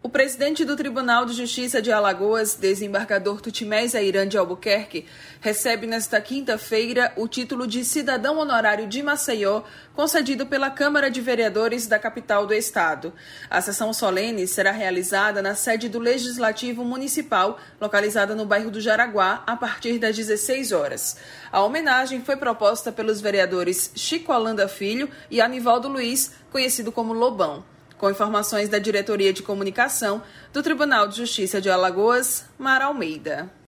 O presidente do Tribunal de Justiça de Alagoas, desembargador Tutimés Airan de Albuquerque, recebe nesta quinta-feira o título de cidadão honorário de Maceió, concedido pela Câmara de Vereadores da capital do estado. A sessão solene será realizada na sede do Legislativo Municipal, localizada no bairro do Jaraguá, a partir das 16 horas. A homenagem foi proposta pelos vereadores Chico Holanda Filho e Anivaldo Luiz, conhecido como Lobão. Com informações da Diretoria de Comunicação do Tribunal de Justiça de Alagoas, Mara Almeida.